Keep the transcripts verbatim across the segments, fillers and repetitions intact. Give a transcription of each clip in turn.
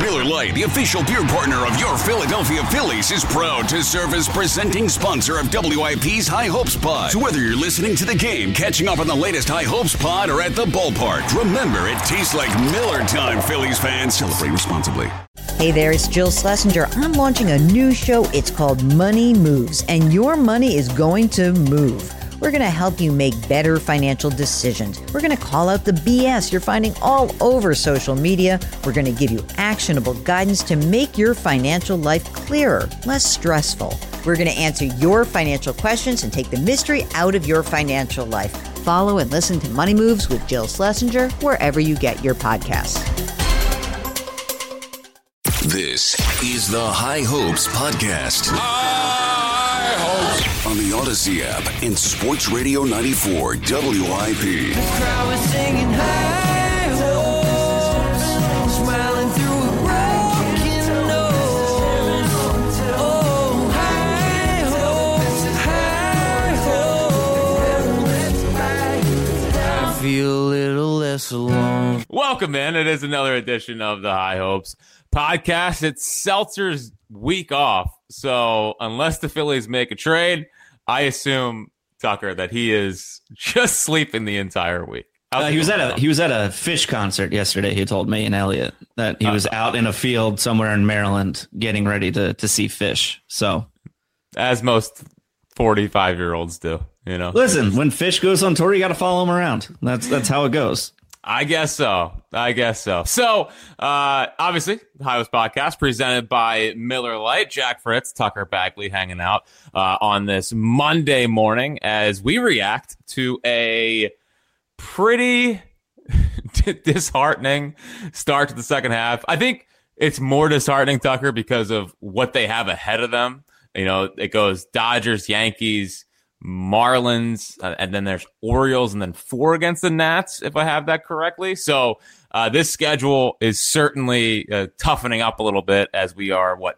Miller Lite, the official beer partner of your Philadelphia Phillies, is proud to serve as presenting sponsor of W I P's High Hopes Pod. So whether you're listening to the game, catching up on the latest High Hopes Pod, or at the ballpark, remember it tastes like Miller time, Phillies fans. Celebrate responsibly. Hey there, it's Jill Schlesinger. I'm launching a new show. It's called Money Moves, and your money is going to move. We're going to help you make better financial decisions. We're going to call out the B S you're finding all over social media. We're going to give you actionable guidance to make your financial life clearer, less stressful. We're going to answer your financial questions and take the mystery out of your financial life. Follow and listen to Money Moves with Jill Schlesinger wherever you get your podcasts. This is the High Hopes Podcast. High Hopes. On the Odyssey app and Sports Radio ninety-four W I P. The crowd was singing high hopes, smiling through a broken nose. Oh, high hopes, high hopes. I feel a little less alone. Welcome in. It is another edition of the High Hopes Podcast. It's Seltzer's week off. So unless the Phillies make a trade, I assume, Tucker, that he is just sleeping the entire week. Uh, he was at a he was at a Fish concert yesterday. He told me and Elliot that he was uh, out in a field somewhere in Maryland getting ready to to see Fish. So, as most forty-five year olds do, you know. Listen, when Fish goes on tour, you got to follow him around. That's that's how it goes. I guess so. I guess so. So, uh, obviously, the High Hopes Podcast presented by Miller Lite. Jack Fritz, Tucker Bagley hanging out uh, on this Monday morning as we react to a pretty disheartening start to the second half. I think it's more disheartening, Tucker, because of what they have ahead of them. You know, it goes Dodgers, Yankees, Marlins, uh, and then there's Orioles, and then four against the Nats, if I have that correctly. So uh, this schedule is certainly uh, toughening up a little bit as we are, what,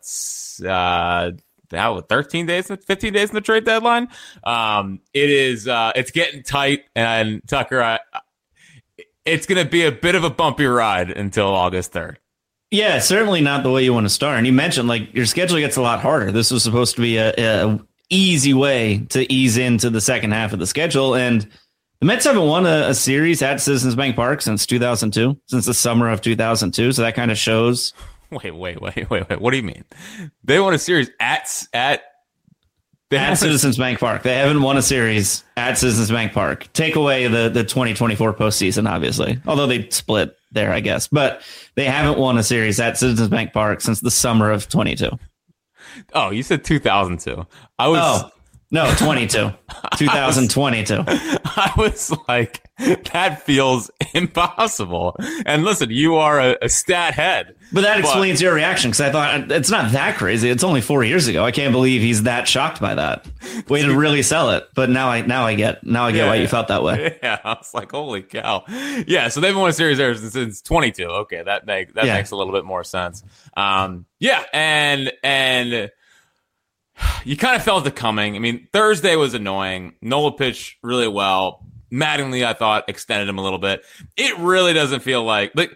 uh, now thirteen days, fifteen days in the trade deadline. Um, it is, uh, it's getting tight, and Tucker, I, it's going to be a bit of a bumpy ride until August third. Yeah, certainly not the way you want to start. And you mentioned, like, your schedule gets a lot harder. This was supposed to be a, a easy way to ease into the second half of the schedule. And the Mets haven't won a, a series at Citizens Bank Park since two thousand two, since the summer of two thousand two. So that kind of shows. Wait, wait, wait, wait, wait. What do you mean? They won a series at at at Citizens Bank Park. They haven't won a series at Citizens Bank Park. Take away the, the twenty twenty-four postseason, obviously, although they split there, I guess. But they haven't won a series at Citizens Bank Park since the summer of twenty-two. Oh, you said two thousand two. I was oh, no, twenty-two. twenty twenty-two. I was like, that feels impossible. And listen, you are a, a stat head. But that explains but, your reaction, because I thought it's not that crazy. It's only four years ago. I can't believe he's that shocked by that. Way to really sell it. But now I now I get now I get yeah, why you felt that way. Yeah, I was like, holy cow. Yeah, so they've won a series there since, since twenty-two. Okay, that make, that yeah. makes a little bit more sense. Um, yeah, and and you kind of felt it coming. I mean, Thursday was annoying. Nola pitched really well. Mattingly, I thought, extended him a little bit. It really doesn't feel like like.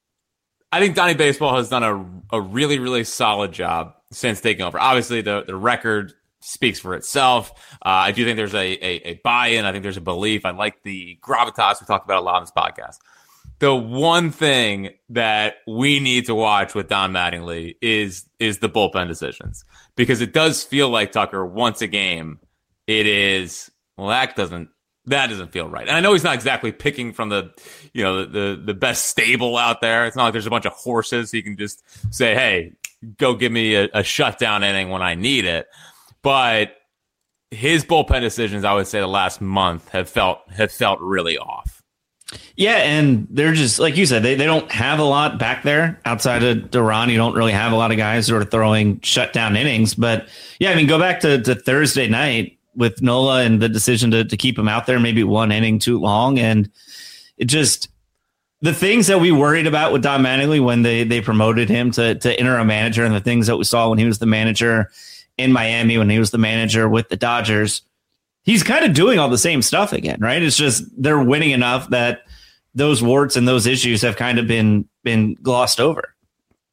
I think Donnie Baseball has done a a really, really solid job since taking over. Obviously, the, the record speaks for itself. Uh, I do think there's a, a, a buy-in. I think there's a belief. I like the gravitas we talked about a lot on this podcast. The one thing that we need to watch with Don Mattingly is is the bullpen decisions, because it does feel like, Tucker, once a game, it is, well, that doesn't That doesn't feel right. And I know he's not exactly picking from the, you know, the, the best stable out there. It's not like there's a bunch of horses. He can just say, hey, go give me a, a shutdown inning when I need it. But his bullpen decisions, I would say the last month have felt, have felt really off. Yeah. And they're just, like you said, they, they don't have a lot back there outside of Duran. You don't really have a lot of guys who are throwing shutdown innings. But yeah, I mean, go back to, to Thursday night with Nola and the decision to, to keep him out there, maybe one inning too long. And it just, the things that we worried about with Don Mattingly when they, they promoted him to, to interim manager, and the things that we saw when he was the manager in Miami, when he was the manager with the Dodgers, he's kind of doing all the same stuff again, right? It's just, they're winning enough that those warts and those issues have kind of been, been glossed over.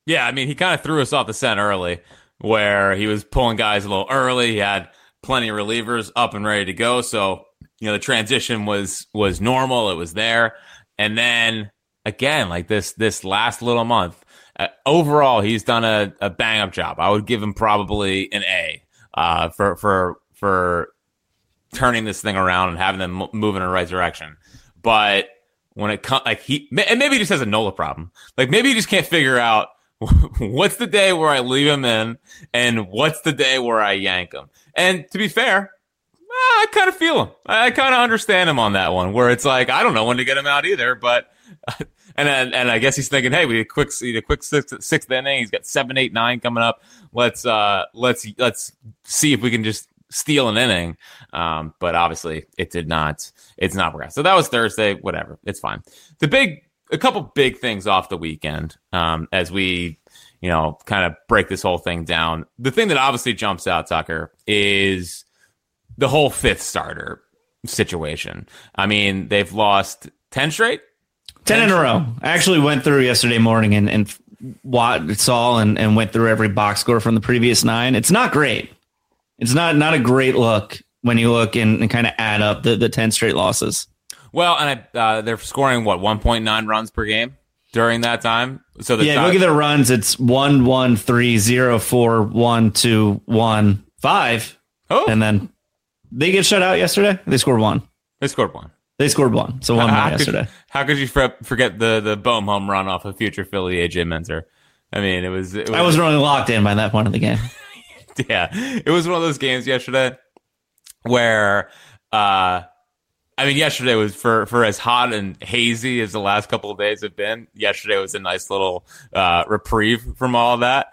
Yeah, I mean, he kind of threw us off the scent early, where he was pulling guys a little early. He had plenty of relievers up and ready to go. So, you know, the transition was was normal. It was there. And then again, like this this last little month, uh, overall, he's done a, a bang up job. I would give him probably an A uh, for for for turning this thing around and having them move in the right direction. But when it comes, like he, and maybe he just has a Nola problem. Like maybe he just can't figure out what's the day where I leave him in and what's the day where I yank him. And to be fair, I kind of feel him. I kind of understand him on that one, where it's like I don't know when to get him out either. But and and, and I guess he's thinking, hey, we need a quick, a quick sixth, sixth inning. He's got seven, eight, nine coming up. Let's uh, let's let's see if we can just steal an inning. Um, but obviously, it did not. It's not progress. So that was Thursday. Whatever, it's fine. The big, a couple big things off the weekend um, as we, you know, kind of break this whole thing down. The thing that obviously jumps out, Tucker, is the whole fifth starter situation. I mean, they've lost ten straight? ten, ten in a row. I actually went through yesterday morning and, and watched, saw and, and went through every box score from the previous nine. It's not great. It's not, not a great look when you look and, and kind of add up the, the ten straight losses. Well, and I, uh, they're scoring, what, one point nine runs per game during that time? So yeah, top- look at their runs. It's one, one, three, zero, four, one, two, one, five. Oh. And then they get shut out yesterday. They scored one. They scored one. They scored one. So one how more yesterday. Could, how could you forget the, the Bohm home run off of future Philly A J Minter? I mean, it was, it was... I wasn't really locked in by that point of the game. Yeah, it was one of those games yesterday where, uh, I mean, yesterday was for, for as hot and hazy as the last couple of days have been. Yesterday was a nice little uh, reprieve from all of that.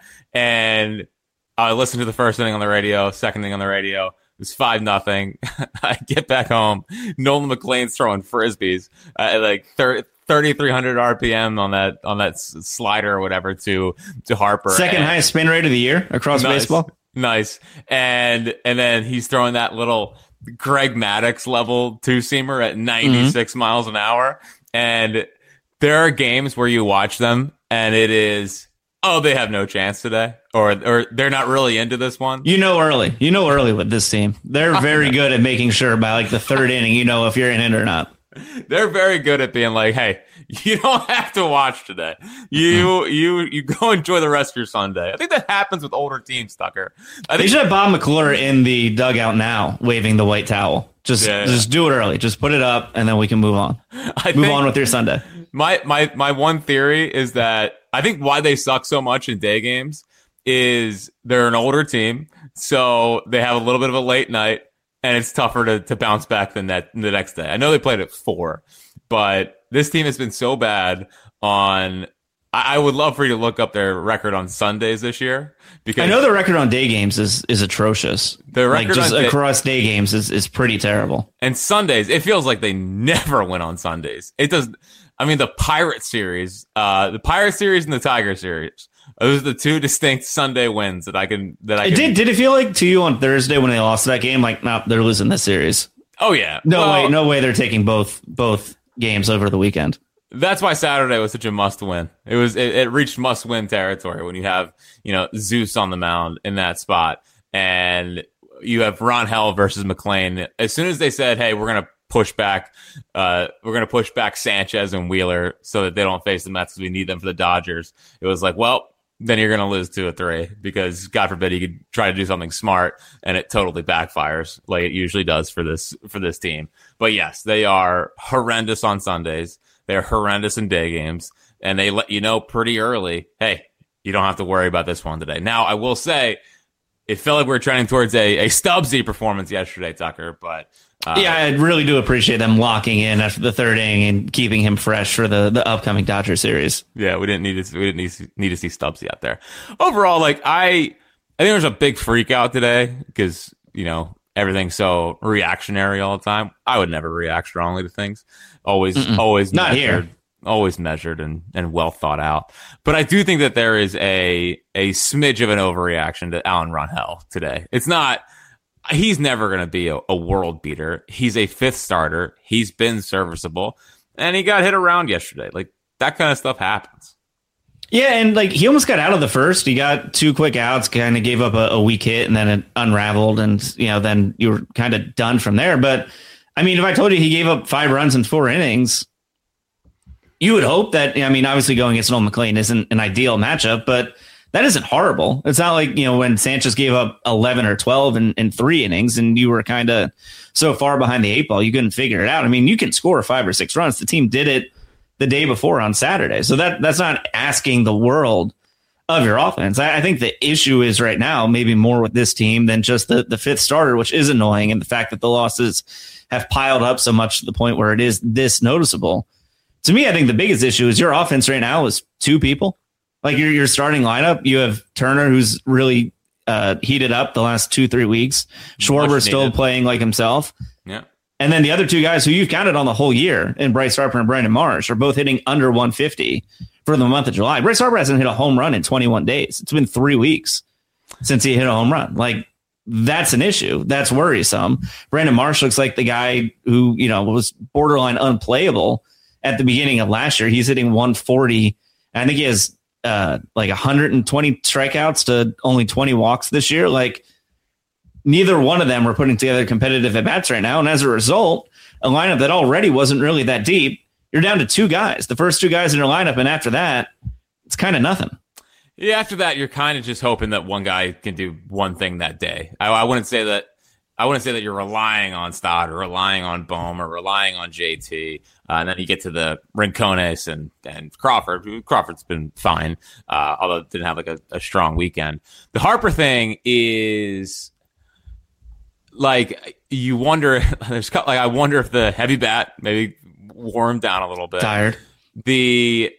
And I listened to the first inning on the radio, second inning on the radio. It was five nothing. I get back home. Nolan McLean's throwing frisbees uh, at like thirty-three hundred R P M on that on that slider or whatever to to Harper. Second and, highest spin rate of the year across nice, baseball. Nice. And and then he's throwing that little Greg Maddux level two-seamer at ninety-six mm-hmm. miles an hour. And there are games where you watch them and it is, oh, they have no chance today. Or or they're not really into this one. You know early. You know early with this team. They're very good at making sure by like the third inning, you know if you're in it or not. They're very good at being like, hey, you don't have to watch today. You you you go enjoy the rest of your Sunday. I think that happens with older teams, Tucker. I think they should have Bob McClure in the dugout now, waving the white towel. Just yeah, just yeah. do it early. Just put it up, and then we can move on. I move on with your Sunday. My my my one theory is that I think why they suck so much in day games is they're an older team, so they have a little bit of a late night. And it's tougher to, to bounce back than that the next day. I know they played at four, but this team has been so bad on. I, I would love for you to look up their record on Sundays this year because I know the record on day games is is atrocious. The record like just on across day, day games is is pretty terrible. And Sundays, it feels like they never win on Sundays. It does. I mean, the Pirate series, uh, the Pirate series and the Tiger series. Those are the two distinct Sunday wins that I can. That I it can, did. Did it feel like to you on Thursday when they lost that game? Like, no, nah, they're losing this series. Oh yeah, no well, way, no way. They're taking both both games over the weekend. That's why Saturday was such a must win. It was. It, it reached must win territory when you have you know Zeus on the mound in that spot, and you have Ron Hell versus McLean. As soon as they said, "Hey, we're gonna push back, uh, we're gonna push back Sanchez and Wheeler so that they don't face the Mets because we need them for the Dodgers," it was like, well. Then you're going to lose two or three because God forbid you could try to do something smart and it totally backfires like it usually does for this for this team. But yes, they are horrendous on Sundays. They're horrendous in day games, and they let you know pretty early, hey, you don't have to worry about this one today. Now, I will say, it felt like we were trending towards a, a Stubbsy performance yesterday, Tucker, but Uh, yeah, I really do appreciate them locking in after the third inning and keeping him fresh for the, the upcoming Dodger series. Yeah, we didn't need to we didn't need to, need to see Stubbsy out there. Overall, like I, I think there was a big freak out today because you know everything's so reactionary all the time. I would never react strongly to things. Always, Mm-mm. always not measured, here. Always measured and, and well thought out. But I do think that there is a a smidge of an overreaction to Alan Ronhell today. It's not. He's never going to be a, a world beater. He's a fifth starter. He's been serviceable, and he got hit around yesterday. Like that kind of stuff happens. Yeah, and like he almost got out of the first. He got two quick outs, kind of gave up a, a weak hit, and then it unraveled, and you know, then you were kind of done from there. But I mean, if I told you he gave up five runs in four innings, you would hope that. I mean, obviously going against Noel McLean isn't an ideal matchup, but that isn't horrible. It's not like, you know, when Sanchez gave up eleven or twelve in, in three innings, and you were kind of so far behind the eight ball, you couldn't figure it out. I mean, you can score five or six runs. The team did it the day before on Saturday. So that that's not asking the world of your offense. I, I think the issue is right now maybe more with this team than just the, the fifth starter, which is annoying. And the fact that the losses have piled up so much to the point where it is this noticeable. To me, I think the biggest issue is your offense right now is two people. Like your, your starting lineup, you have Turner, who's really uh, heated up the last two, three weeks. Schwarber still playing like himself. Yeah. And then the other two guys who you've counted on the whole year, and Bryce Harper and Brandon Marsh, are both hitting under one fifty for the month of July. Bryce Harper hasn't hit a home run in twenty-one days. It's been three weeks since he hit a home run. Like, that's an issue. That's worrisome. Brandon Marsh looks like the guy who, you know, was borderline unplayable at the beginning of last year. He's hitting one forty. I think he has uh, like one hundred twenty strikeouts to only twenty walks this year. Like, neither one of them are putting together competitive at-bats right now. And as a result, a lineup that already wasn't really that deep, you're down to two guys, the first two guys in your lineup. And after that, it's kind of nothing. Yeah, after that, you're kind of just hoping that one guy can do one thing that day. I, I wouldn't say that I wouldn't say that you're relying on Stott or relying on Bohm or relying on J T. Uh, and then you get to the Rincones and, and Crawford. Crawford's been fine, uh, although didn't have like a, a strong weekend. The Harper thing is... Like, you wonder, there's like, I wonder if the heavy bat maybe wore him down a little bit. Tired. The,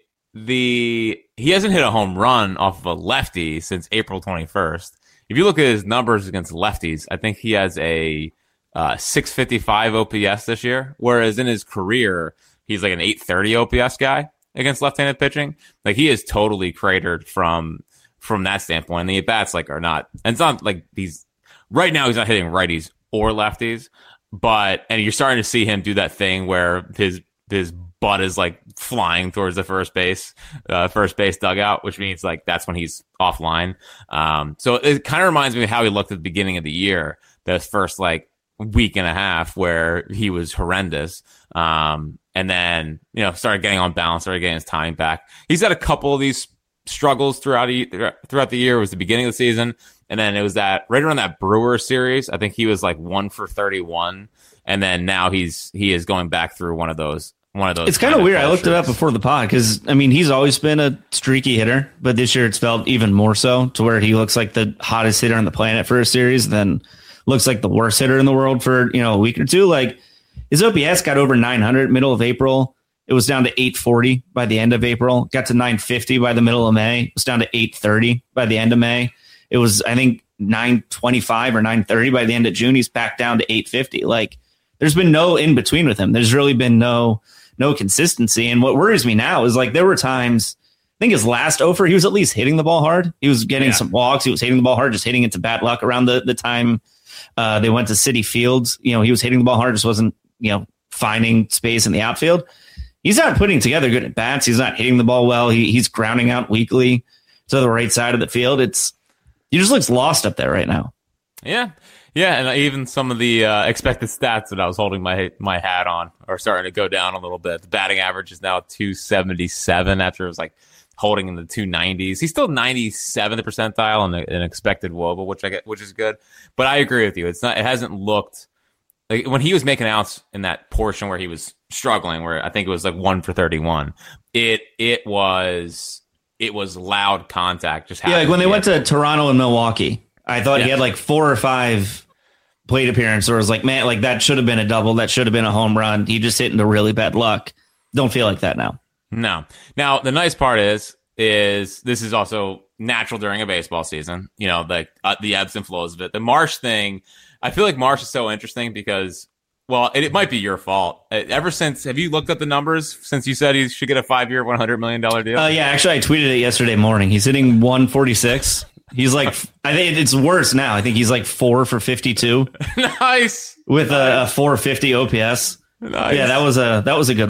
the, he hasn't hit a home run off of a lefty since April twenty-first. If you look at his numbers against lefties, I think he has a uh, six fifty-five O P S this year, whereas in his career, he's like an eight thirty O P S guy against left-handed pitching. Like, he is totally cratered from, from that standpoint. And the at-bats, like, are not, and it's not like these, right now, he's not hitting righties or lefties, but and you're starting to see him do that thing where his his butt is like flying towards the first base, uh, first base dugout, which means like that's when he's offline. Um, so it kind of reminds me of how he looked at the beginning of the year, this first like week and a half where he was horrendous, um, and then you know started getting on balance, started getting his time back. He's had a couple of these struggles throughout throughout the year. It was the beginning of the season. And then it was that right around that Brewer series. I think he was like one for thirty-one, and then now he's he is going back through one of those one of those. It's kind of weird. I looked it up before the pod because I mean he's always been a streaky hitter, but this year it's felt even more so to where he looks like the hottest hitter on the planet for a series, then looks like the worst hitter in the world for you know a week or two. Like his O P S got over nine hundred middle of April. It was down to eight forty by the end of April. Got to nine fifty by the middle of May. It was down to eight thirty by the end of May. It was, I think, nine twenty-five or nine thirty by the end of June. He's back down to eight fifty. Like, there's been no in between with him. There's really been no no consistency. And what worries me now is, like, there were times, I think his last offer, he was at least hitting the ball hard. He was getting yeah. some walks. He was hitting the ball hard, just hitting into bad luck around the, the time uh, they went to Citi Fields. You know, he was hitting the ball hard, just wasn't, you know, finding space in the outfield. He's not putting together good at bats. He's not hitting the ball well. He, he's grounding out weakly to the right side of the field. It's, He just looks lost up there right now. Yeah. Yeah. And even some of the uh, expected stats that I was holding my my hat on are starting to go down a little bit. The batting average is now two seventy-seven after it was like holding in the two nineties. He's still ninety-seventh percentile in an expected W O B A, which I get, which is good. But I agree with you. It's not, it hasn't looked like when he was making outs in that portion where he was struggling, where I think it was like one for thirty-one. It, it was, It was loud contact. Just yeah, like when they went to Toronto and Milwaukee, I thought yeah. he had like four or five plate appearances. Where it was like, man, like that should have been a double. That should have been a home run. He just hit into really bad luck. Don't feel like that now. No. Now the nice part is, is this is also natural during a baseball season. You know, the uh, the ebbs and flows of it. The Marsh thing, I feel like Marsh is so interesting because. Well, it, it might be your fault. Uh, ever since, have you looked at the numbers since you said he should get a five-year, one hundred million dollars deal? Uh, yeah, actually, I tweeted it yesterday morning. He's hitting one forty-six. He's like, I think it's worse now. I think he's like four for fifty-two. Nice. With nice. A, a four fifty O P S. Nice. Yeah, that was a that was a good one.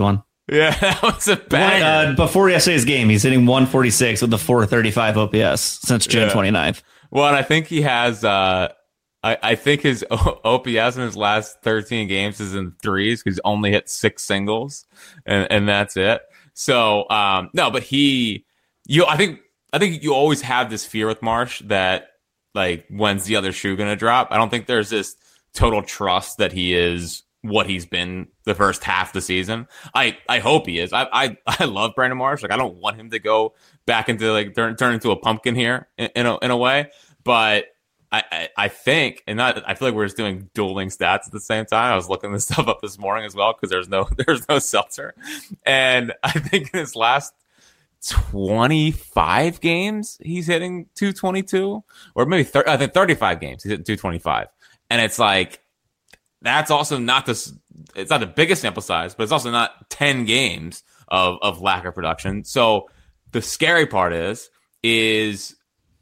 Yeah, that was a banger. Uh, before yesterday's game, he's hitting one forty-six with a four thirty-five O P S since June yeah. twenty-ninth. Well, and I think he has, uh, I, I think his O P S in his last thirteen games is in threes because he's only hit six singles, and, and that's it. So, um, no, but he, you, I think, I think you always have this fear with Marsh that, like, when's the other shoe going to drop? I don't think there's this total trust that he is what he's been the first half of the season. I, I hope he is. I, I, I love Brandon Marsh. Like, I don't want him to go back into, like, turn, turn into a pumpkin here in, in a, in a way, but I, I, I think, and not, I feel like we're just doing dueling stats at the same time. I was looking this stuff up this morning as well because there's no there's no seltzer, and I think in his last twenty-five games he's hitting two twenty-two, or maybe thirty, I think thirty-five games he's hitting two twenty-five, and it's like that's also not this. It's not the biggest sample size, but it's also not ten games of of lack of production. So the scary part is is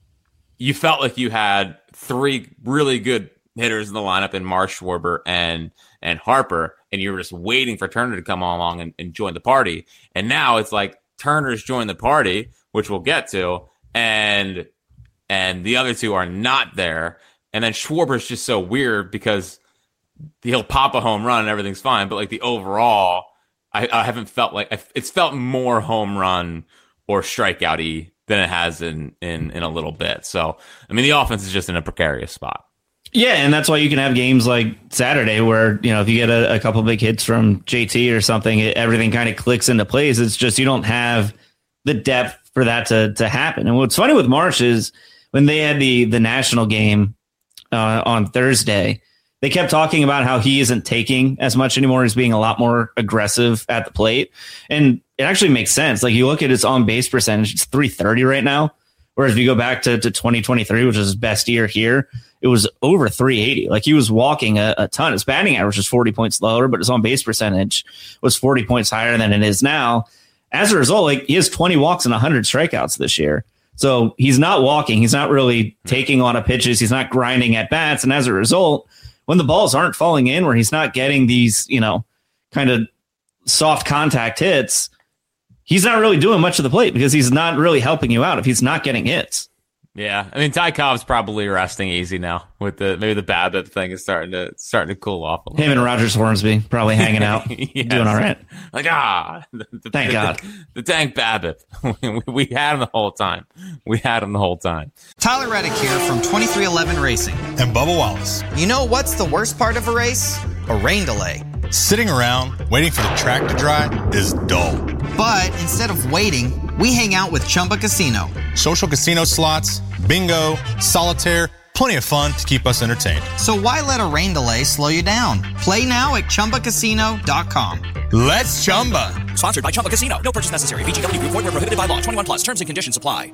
you felt like you had three really good hitters in the lineup in Marsh, Schwarber, and and Harper, and you were just waiting for Turner to come along and, and join the party. And now it's like Turner's joined the party, which we'll get to, and and the other two are not there. And then Schwarber's just so weird because he'll pop a home run and everything's fine, but like the overall, I, I haven't felt like it's felt more home run or strikeout-y than it has in, in, in a little bit. So, I mean, the offense is just in a precarious spot. Yeah, and that's why you can have games like Saturday where, you know, if you get a, a couple big hits from J T or something, it, everything kind of clicks into place. It's just you don't have the depth for that to to happen. And what's funny with Marsh is when they had the, the national game uh, on Thursday, they kept talking about how he isn't taking as much anymore. He's being a lot more aggressive at the plate. And it actually makes sense. Like you look at his on base percentage, it's three thirty right now. Whereas if you go back to, to twenty twenty-three, which was his best year here, it was over three eighty. Like he was walking a, a ton. His batting average was forty points lower, but his on base percentage was forty points higher than it is now. As a result, like he has twenty walks and one hundred strikeouts this year. So he's not walking. He's not really taking a lot of pitches. He's not grinding at bats. And as a result, when the balls aren't falling in, where he's not getting these, you know, kind of soft contact hits, he's not really doing much of the plate because he's not really helping you out if he's not getting hits. Yeah, I mean, Ty Cobb's probably resting easy now with the maybe the BABIP thing is starting to starting to cool off a little. Him and Rogers Hornsby probably hanging out, yes. Doing all right. Like ah, the, the, thank the, God, the, the tank BABIP. we, we had him the whole time. We had him the whole time. Tyler Reddick here from twenty-three eleven Racing and Bubba Wallace. You know what's the worst part of a race? A rain delay. Sitting around waiting for the track to dry is dull. But instead of waiting, we hang out with Chumba Casino. Social casino slots, bingo, solitaire, plenty of fun to keep us entertained. So why let a rain delay slow you down? Play now at Chumba Casino dot com. Let's Chumba. Sponsored by Chumba Casino. No purchase necessary. V G W Group. Void where prohibited by law. twenty-one plus. Terms and conditions apply.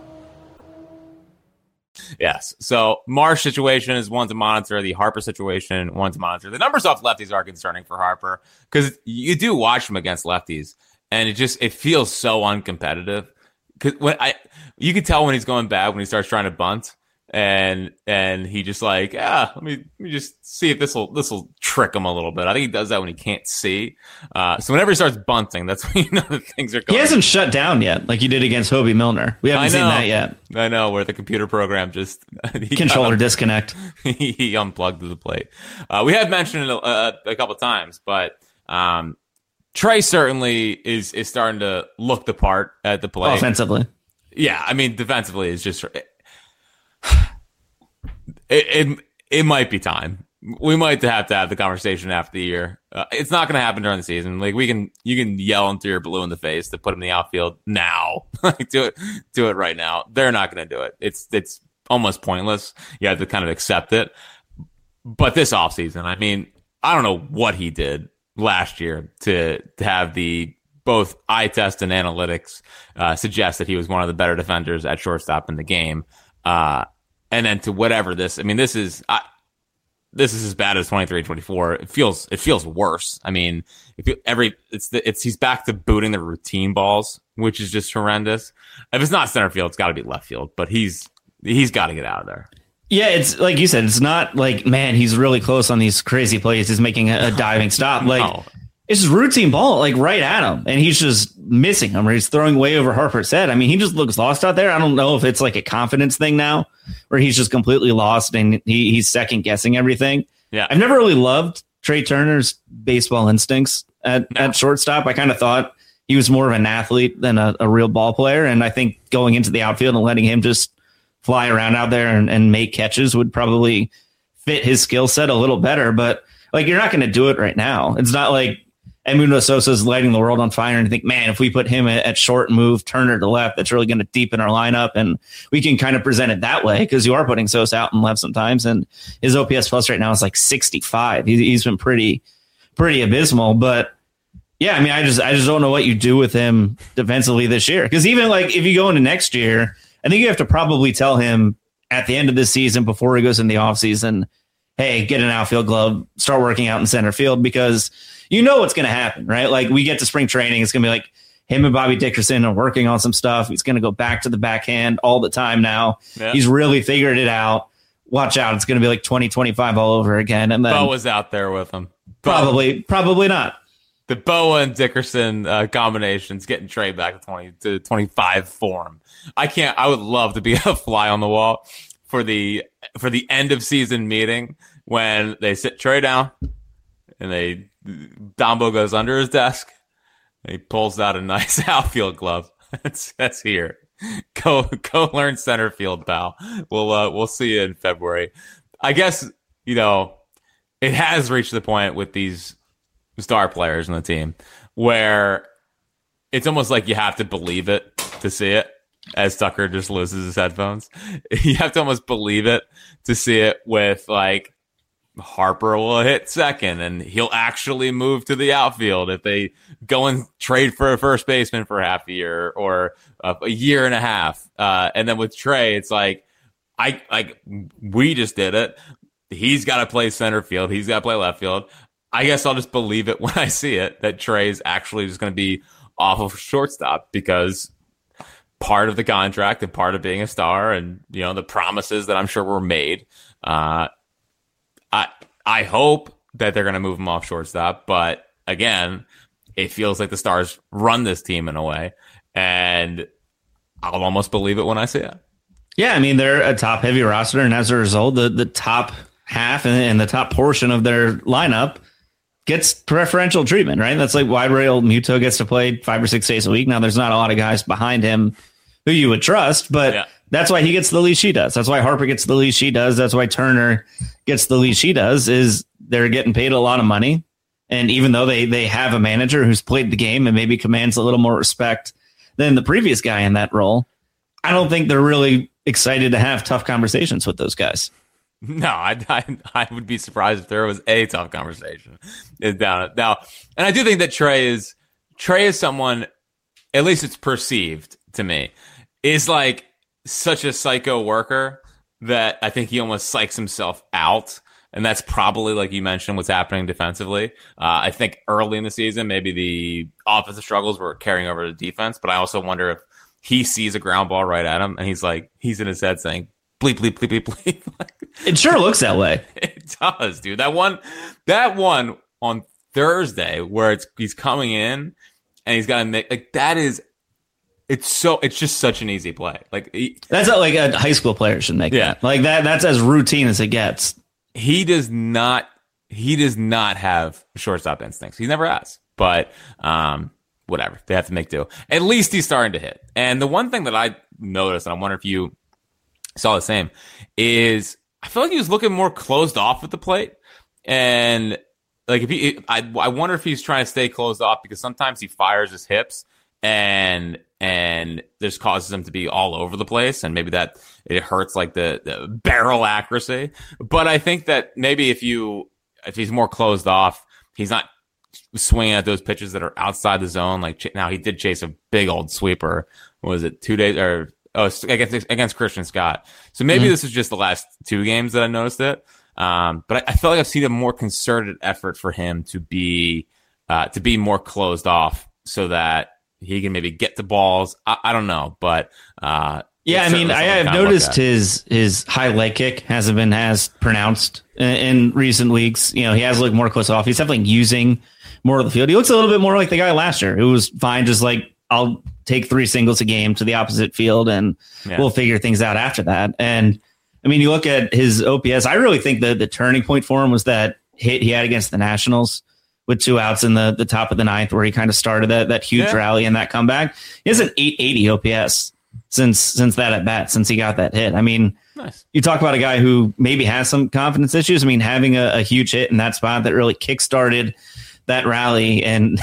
Yes. So Marsh situation is one to monitor. The Harper situation, one to monitor. The numbers off lefties are concerning for Harper because you do watch him against lefties, and it just it feels so uncompetitive. Because when I, you can tell when he's going bad when he starts trying to bunt, and and he just like ah let me let me just see if this will this will trick him a little bit. I think he does that when he can't see. Uh, so whenever he starts bunting, that's when you know that things are going. He hasn't shut down yet, like he did against Hobie Milner. We haven't seen that yet. I know where the computer program just controller got, disconnect. He, he unplugged to the plate. Uh, we have mentioned it a, a couple times, but. Um, Trey certainly is is starting to look the part at the plate. Offensively. Yeah, I mean, defensively is just it, it, it might be time. We might have to have the conversation after the year. Uh, it's not going to happen during the season. Like we can, you can yell into your blue in the face to put him in the outfield now. Like do it, do it right now. They're not going to do it. It's it's almost pointless. You have to kind of accept it. But this offseason, I mean, I don't know what he did last year to, to have the both eye test and analytics uh, suggest that he was one of the better defenders at shortstop in the game. Uh, and then to whatever this, I mean, this is, I, this is as bad as twenty-three, twenty-four. It feels, it feels worse. I mean, if you, every, it's the, it's, he's back to booting the routine balls, which is just horrendous. If it's not center field, it's got to be left field, but he's, he's got to get out of there. Yeah, it's like you said, it's not like, man, he's really close on these crazy plays. He's making a, a diving stop. Like, no. it's just routine ball, like right at him, and he's just missing him, or he's throwing way over Harper's head. I mean, he just looks lost out there. I don't know if it's like a confidence thing now, where he's just completely lost and he, he's second guessing everything. Yeah, I've never really loved Trey Turner's baseball instincts at, no. at shortstop. I kind of thought he was more of an athlete than a, a real ball player, and I think going into the outfield and letting him just fly around out there and, and make catches would probably fit his skill set a little better. But like, you're not going to do it right now. It's not like Edmundo Sosa's lighting the world on fire and you think, man, if we put him at, at short and move Turner to left, that's really going to deepen our lineup. And we can kind of present it that way because you are putting Sosa out and left sometimes. And his O P S plus right now is like sixty-five. He, he's been pretty, pretty abysmal. But yeah, I mean, I just, I just don't know what you do with him defensively this year. Because even like if you go into next year, I think you have to probably tell him at the end of the season before he goes in the offseason, hey, get an outfield glove, start working out in center field, because you know what's going to happen, right? Like we get to spring training, it's going to be like him and Bobby Dickerson are working on some stuff. He's going to go back to the backhand all the time now. Yeah. He's really figured it out. Watch out. It's going to be like twenty twenty-five all over again. And then Bo was out there with him. Probably, probably not. The Bo and Dickerson uh, combinations getting Trey back to twenty to twenty-five form. I can't, I would love to be a fly on the wall for the, for the end of season meeting when they sit Trey down and they, Dombo goes under his desk and he pulls out a nice outfield glove. That's, that's here. Go, go learn center field, pal. We'll, uh, we'll see you in February. I guess, you know, it has reached the point with these star players on the team where it's almost like you have to believe it to see it. As Tucker just loses his headphones, you have to almost believe it to see it with like Harper will hit second and he'll actually move to the outfield if they go and trade for a first baseman for half a year or a, a year and a half. Uh, and then with Trey, it's like, I like we just did it. He's got to play center field. He's got to play left field. I guess I'll just believe it when I see it that Trey's actually just going to be off of shortstop because part of the contract and part of being a star and, you know, the promises that I'm sure were made. Uh, I, I hope that they're going to move him off shortstop, but again, it feels like the Stars run this team in a way and I'll almost believe it when I see it. Yeah. I mean, they're a top heavy roster and as a result, the, the top half and, and the top portion of their lineup gets preferential treatment, right? That's like why Real Muto gets to play five or six days a week. Now, there's not a lot of guys behind him who you would trust, but yeah. That's why he gets the lead she does. That's why Harper gets the lead she does. That's why Turner gets the lead she does, is they're getting paid a lot of money. And even though they they have a manager who's played the game and maybe commands a little more respect than the previous guy in that role, I don't think they're really excited to have tough conversations with those guys. No, I, I I would be surprised if there was a tough conversation down now. And I do think that Trey is Trey is someone, at least it's perceived to me, is like such a psycho worker that I think he almost psychs himself out. And that's probably, like you mentioned, what's happening defensively. Uh, I think early in the season, maybe the offensive struggles were carrying over to defense, but I also wonder if he sees a ground ball right at him and he's like, he's in his head saying, bleep, bleep, bleep, bleep, bleep. It sure looks that way. It does, dude. That one, that one on Thursday where it's he's coming in and he's got to make like that is. It's so. It's just such an easy play. Like he, that's not like a high school player should make. Yeah, that. Like that. That's as routine as it gets. He does not. He does not have shortstop instincts. He never has. But um, whatever. They have to make do. At least he's starting to hit. And the one thing that I noticed, and I wonder if you saw the same, is I feel like he was looking more closed off at the plate. And like if he, I, I wonder if he's trying to stay closed off because sometimes he fires his hips and and this causes him to be all over the place, and maybe that it hurts like the, the barrel accuracy. But I think that maybe if you if he's more closed off, he's not swinging at those pitches that are outside the zone. Like now, he did chase a big old sweeper. What was it, two days or oh against against Christian Scott? So maybe mm-hmm. this is just the last two games that I noticed it. Um, but I, I feel like I've seen a more concerted effort for him to be uh, to be more closed off, so that he can maybe get the balls. I, I don't know, but uh, yeah, I mean, I have noticed his his high leg kick hasn't been as pronounced in, in recent weeks. You know, he has looked more close off. He's definitely using more of the field. He looks a little bit more like the guy last year who was fine, just like, I'll take three singles a game to the opposite field and yeah. we'll figure things out after that. And I mean, you look at his O P S, I really think that the turning point for him was that hit he had against the Nationals with two outs in the, the top of the ninth, where he kind of started that, that huge yeah. rally and that comeback. He has an eight eighty O P S since, since that at bat, since he got that hit. I mean, nice. You talk about a guy who maybe has some confidence issues. I mean, having a, a huge hit in that spot that really kickstarted that rally and,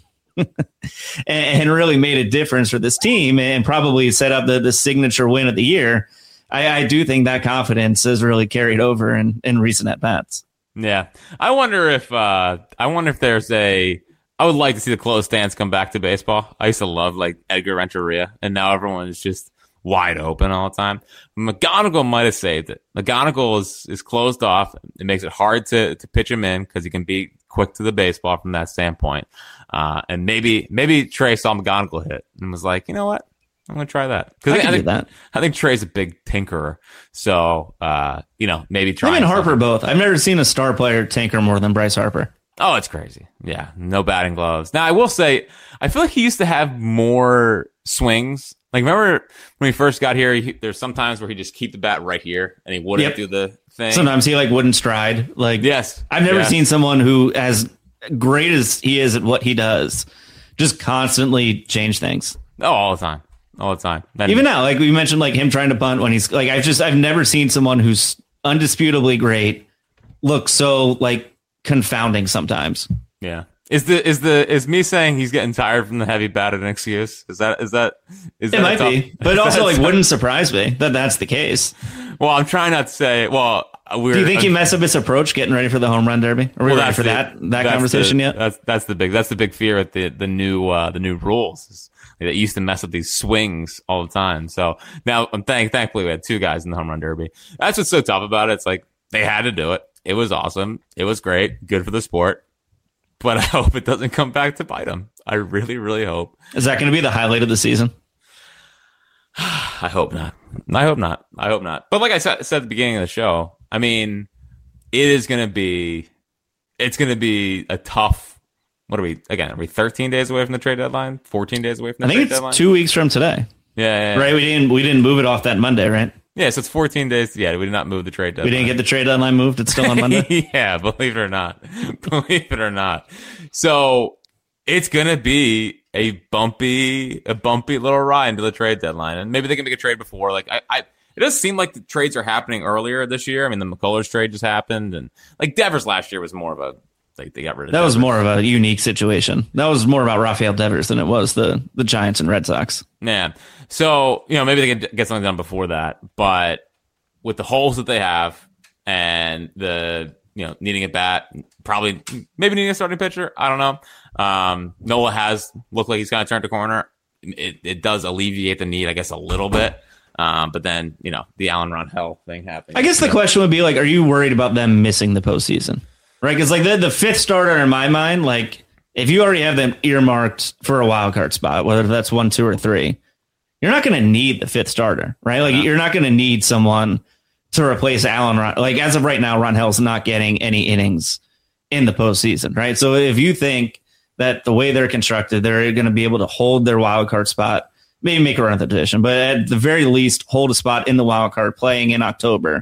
and really made a difference for this team and probably set up the, the signature win of the year. I, I do think that confidence has really carried over in, in recent at-bats. Yeah. I wonder if uh, I wonder if there's a I would like to see the closed stands come back to baseball. I used to love like Edgar Renteria, and now everyone is just wide open all the time. McGonigal might have saved it. McGonigal is, is closed off. It makes it hard to, to pitch him in because he can be quick to the baseball from that standpoint. Uh, and maybe maybe Trey saw McGonigal hit and was like, you know what? I'm going to try that. I, I, I, think, that. I think Trey's a big tinkerer. So, uh, you know, maybe try. Him and Harper something. Both. I've never seen a star player tinker more than Bryce Harper. Oh, it's crazy. Yeah. No batting gloves. Now, I will say, I feel like he used to have more swings. Like, remember when he first got here, he, there's some times where he just keep the bat right here and he wouldn't yep. do the thing. Sometimes he like wouldn't stride. Like, yes. I've never yes. seen someone who, as great as he is at what he does, just constantly change things. Oh, all the time. All the time. That Even now, like we mentioned, like him trying to bunt when he's like, I've just, I've never seen someone who's undisputably great look so like confounding sometimes. Yeah. Is the, is the, is me saying he's getting tired from the heavy bat an excuse? Is that, is that, is that it might be, but also like wouldn't surprise me that that's the case. Well, I'm trying not to say, well, we're, do you think he messed up his approach getting ready for the home run derby? Are we well, ready for the, that, that conversation the, yet? That's, that's the big, that's the big fear at the, the new, uh, the new rules. That used to mess up these swings all the time. So now I'm thank thankfully we had two guys in the home run derby. That's what's so tough about it. It's like they had to do it. It was awesome. It was great. Good for the sport. But I hope it doesn't come back to bite them. I really, really hope. Is that going to be the highlight of the season? I hope not. I hope not. I hope not. But like I said, said at the beginning of the show, I mean, it is going to be, it's going to be a tough. What are we, again, are we thirteen days away from the trade deadline? fourteen days away from the I trade think it's deadline? two weeks from today. Yeah, yeah, yeah. Right? We didn't we didn't move it off that Monday, right? Yeah, so it's fourteen days. Yeah, we did not move the trade deadline. We didn't get the trade deadline moved. It's still on Monday. Yeah, believe it or not. Believe it or not. So it's going to be a bumpy, a bumpy little ride into the trade deadline. And maybe they can make a trade before. Like, I, I it does seem like the trades are happening earlier this year. I mean, the McCullers trade just happened. And like Devers last year was more of a, Like they got rid of that Devers. was more of a unique situation. That was more about Rafael Devers than it was the the Giants and Red Sox. Yeah. So, you know, maybe they can get something done before that. But with the holes that they have and the, you know, needing a bat, probably maybe needing a starting pitcher. I don't know. Um, Nola has looked like he's kind of turned a corner. It, it does alleviate the need, I guess, a little bit. Um, but then, you know, the Alan Ronhell thing happened. I guess the question would be like, are you worried about them missing the postseason? Right, because like the, the fifth starter in my mind, like if you already have them earmarked for a wild card spot, whether that's one, two, or three, you're not going to need the fifth starter, right? Like no. You're not going to need someone to replace Alan. Ron- like as of right now, Ron Hell's not getting any innings in the postseason, right? So if you think that the way they're constructed, they're going to be able to hold their wild card spot, maybe make a run at the division, but at the very least, hold a spot in the wild card playing in October.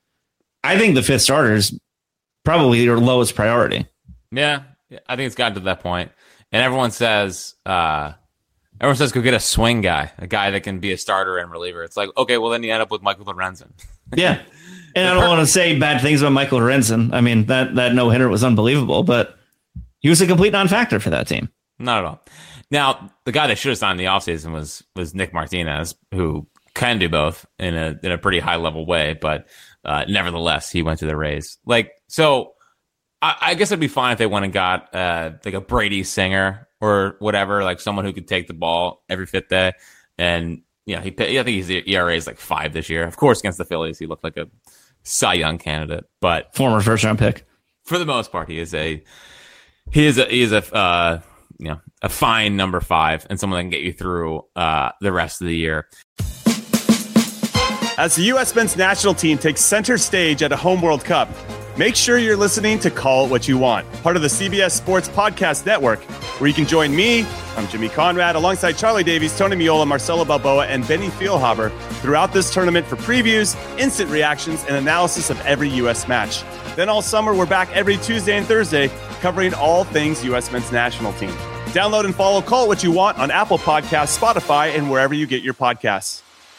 I think the fifth starters probably your lowest priority. Yeah, I think it's gotten to that point. And everyone says, uh, everyone says, go get a swing guy, a guy that can be a starter and reliever. It's like, okay, well, then you end up with Michael Lorenzen. Yeah. And I don't want to say bad things about Michael Lorenzen. I mean, that, that no-hitter was unbelievable, but he was a complete non-factor for that team. Not at all. Now, the guy that should have signed in the offseason was was Nick Martinez, who can do both in a in a pretty high-level way, but uh, nevertheless, he went to the Rays. Like, so I, I guess it'd be fine if they went and got uh, like a Brady Singer or whatever, like someone who could take the ball every fifth day. And, you know, he, I think his E R A is like five this year. Of course, against the Phillies, he looked like a Cy Young candidate, but former first round pick. For the most part, he is a he is a he is a uh, you know a fine number five and someone that can get you through uh, the rest of the year. As the U S men's national team takes center stage at a home World Cup, Make sure you're listening to Call It What You Want, part of the C B S Sports Podcast Network, where you can join me, I'm Jimmy Conrad, alongside Charlie Davies, Tony Miola, Marcelo Balboa, and Benny Feilhaber throughout this tournament for previews, instant reactions, and analysis of every U S match. Then all summer, we're back every Tuesday and Thursday, covering all things U S men's national team. Download and follow Call It What You Want on Apple Podcasts, Spotify, and wherever you get your podcasts.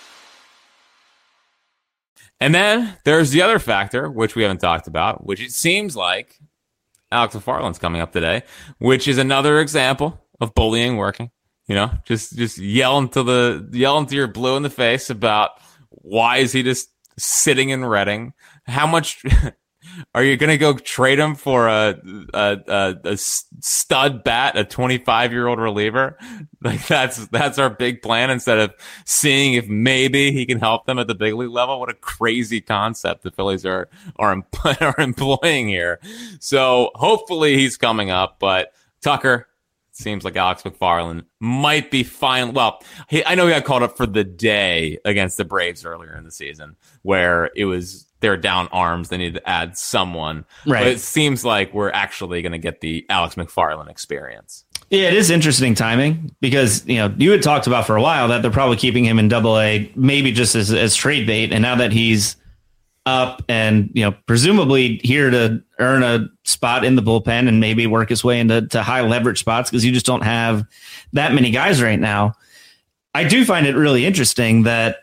And then there's the other factor, which we haven't talked about, which it seems like Alex McFarland's coming up today, which is another example of bullying working. You know, just just yelling to the yelling to your blue in the face about why is he just sitting in Reading? How much are you going to go trade him for a, a a a stud bat, a twenty-five year old reliever? Like that's that's our big plan instead of seeing if maybe he can help them at the big league level. What a crazy concept the Phillies are are, are employing here. So hopefully he's coming up, but Tucker, it seems like Alex McFarland might be fine. Well, he, I know he got called up for the day against the Braves earlier in the season where it was they're down arms. They need to add someone. Right. But it seems like we're actually going to get the Alex McFarland experience. Yeah, it is interesting timing because, you know, you had talked about for a while that they're probably keeping him in double A, maybe just as, as trade bait. And now that he's up and, you know, presumably here to earn a spot in the bullpen and maybe work his way into to high leverage spots because you just don't have that many guys right now. I do find it really interesting that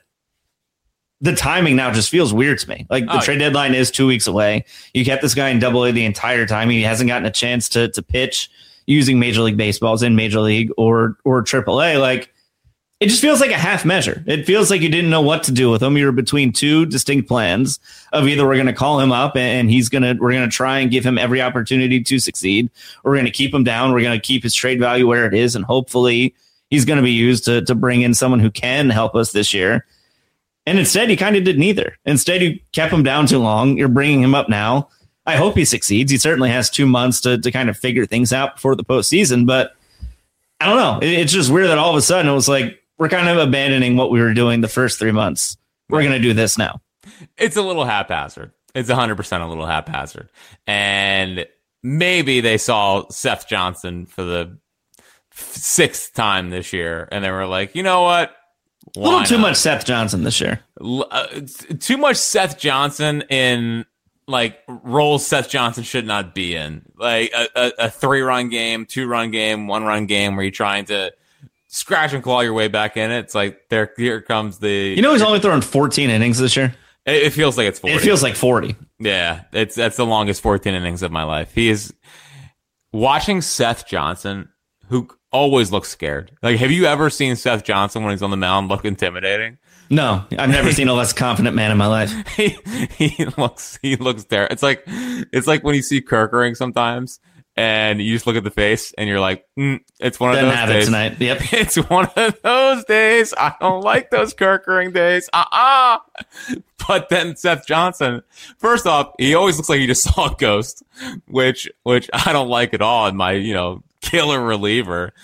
the timing now just feels weird to me. Like the oh, trade yeah. deadline is two weeks away. You kept this guy in double A the entire time. He hasn't gotten a chance to to pitch using Major League Baseballs in Major League or or triple A. Like it just feels like a half measure. It feels like you didn't know what to do with him. You were between two distinct plans of either we're going to call him up and he's going to we're going to try and give him every opportunity to succeed, or we're going to keep him down. We're going to keep his trade value where it is, and hopefully he's going to be used to to bring in someone who can help us this year. And instead, he kind of did neither. Instead, you kept him down too long. You're bringing him up now. I hope he succeeds. He certainly has two months to, to kind of figure things out before the postseason. But I don't know. It, it's just weird that all of a sudden it was like we're kind of abandoning what we were doing the first three months. We're going to do this now. It's a little haphazard. It's one hundred percent a little haphazard. And maybe they saw Seth Johnson for the sixth time this year, and they were like, you know what? Why a little too not? much Seth Johnson this year. Uh, too much Seth Johnson in like roles Seth Johnson should not be in. Like a, a, a three-run game, two-run game, one-run game where you're trying to scratch and claw your way back in it. It's like there here comes the... You know he's only throwing fourteen innings this year? It, it feels like it's forty. It feels like forty. Yeah, it's that's the longest fourteen innings of my life. He is... Watching Seth Johnson, who... always looks scared. Like, have you ever seen Seth Johnson when he's on the mound look intimidating? No, I've never seen a less confident man in my life. he, he looks, he looks there. It's like, it's like when you see Kerkering sometimes, and you just look at the face, and you're like, mm, it's one of Doesn't those have days. It tonight. Yep, it's one of those days. I don't like those Kerkering days. Uh uh But then Seth Johnson, first off, he always looks like he just saw a ghost, which, which I don't like at all in my, you know, killer reliever.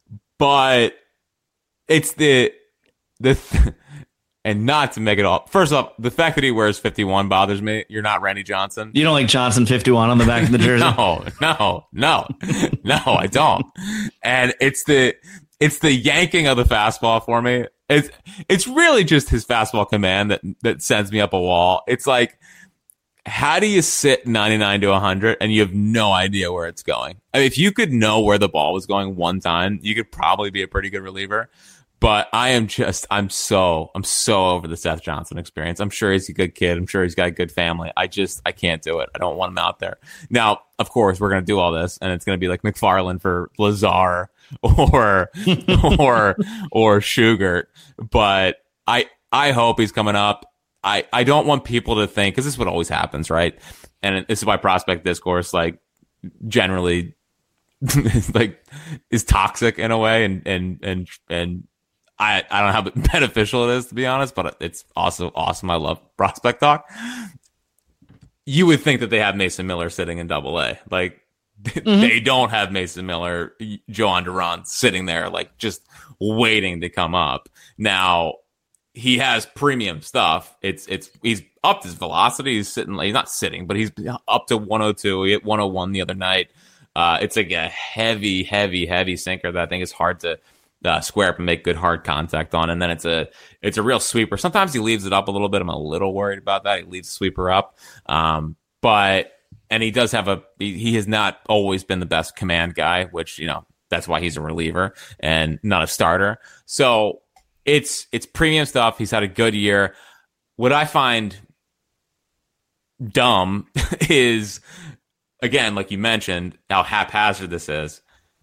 But it's the the th- and not to make it all. First off, the fact that he wears fifty-one bothers me. You're not Randy Johnson. You don't like Johnson fifty-one on the back of the jersey? no, no, no, no, I don't. And it's the it's the yanking of the fastball for me. It's it's really just his fastball command that that sends me up a wall. It's like, how do you sit ninety-nine to one hundred and you have no idea where it's going? I mean, if you could know where the ball was going one time, you could probably be a pretty good reliever. But I am just, I'm so, I'm so over the Seth Johnson experience. I'm sure he's a good kid. I'm sure he's got a good family. I just, I can't do it. I don't want him out there. Now, of course, we're going to do all this, and it's going to be like McFarland for Lazar or, or, or Shugart. But I, I hope he's coming up. I, I don't want people to think, because this is what always happens, right? And this is why prospect discourse, like, generally, like, is toxic in a way, and and and and I I don't know how beneficial it is, to be honest, but it's also awesome. I love prospect talk. You would think that they have Mason Miller sitting in Double A, like mm-hmm. they don't have Mason Miller, Joan Duran sitting there, like just waiting to come up. Now, he has premium stuff. It's it's he's upped his velocity. He's sitting, he's not sitting, but he's up to one oh two. He hit one oh one the other night. Uh, it's like a heavy, heavy, heavy sinker that I think is hard to uh, square up and make good hard contact on. And then it's a it's a real sweeper. Sometimes he leaves it up a little bit. I'm a little worried about that. He leaves the sweeper up, um, but and he does have a he, he has not always been the best command guy, which you know that's why he's a reliever and not a starter. So. It's it's premium stuff. He's had a good year. What I find dumb is, again, like you mentioned, how haphazard this is.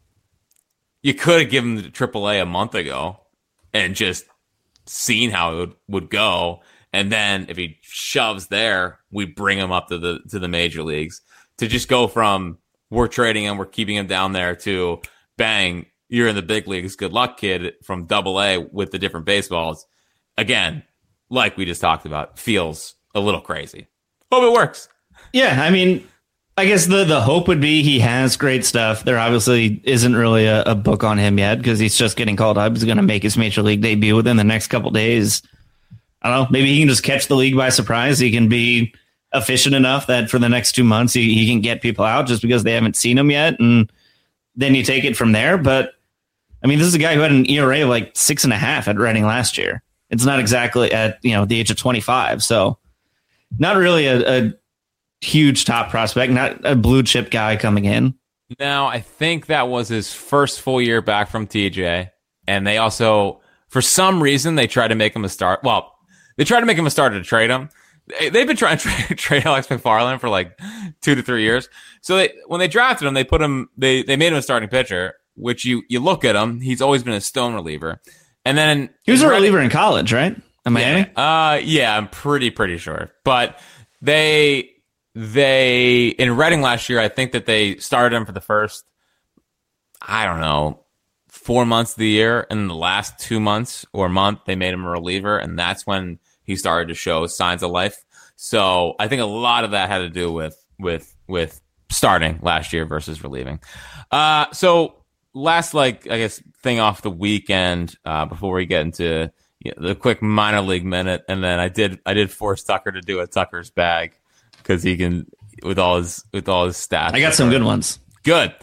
You could have given him the triple A a month ago and just seen how it would, would go. And then if he shoves there, we bring him up to the to the major leagues. To just go from we're trading him, we're keeping him down there to bang, you're in the big leagues. Good luck, kid, from double A with the different baseballs. Again, like we just talked about, feels a little crazy. Hope it works. Yeah, I mean, I guess the, the hope would be he has great stuff. There obviously isn't really a, a book on him yet because he's just getting called up. He's going to make his major league debut within the next couple days. I don't know. Maybe he can just catch the league by surprise. He can be efficient enough that for the next two months he, he can get people out just because they haven't seen him yet. And then you take it from there. But I mean, this is a guy who had an E R A of like six and a half at Reading last year. It's not exactly at, you know, the age of twenty-five. So not really a, a huge top prospect, not a blue chip guy coming in. Now, I think that was his first full year back from T J. And they also, for some reason, they tried to make him a start. Well, they tried to make him a starter to trade him. They've been trying to trade, trade Alex McFarland for like two to three years. So they, when they drafted him, they put him, they, they made him a starting pitcher. Which you, you look at him, he's always been a stone reliever. And then he was a Reading, reliever in college, right? Am yeah, I? Uh, yeah, I'm pretty, pretty sure. But they, they, in Reading last year, I think that they started him for the first, I don't know, four months of the year. And the last two months or month, they made him a reliever. And that's when he started to show signs of life. So I think a lot of that had to do with, with, with starting last year versus relieving. Uh, so, Last, like, I guess, thing off the weekend uh, before we get into you know, the quick minor league minute. And then I did I did force Tucker to do a Tucker's bag because he can, with all his with all his stats. I got some good ones. Good.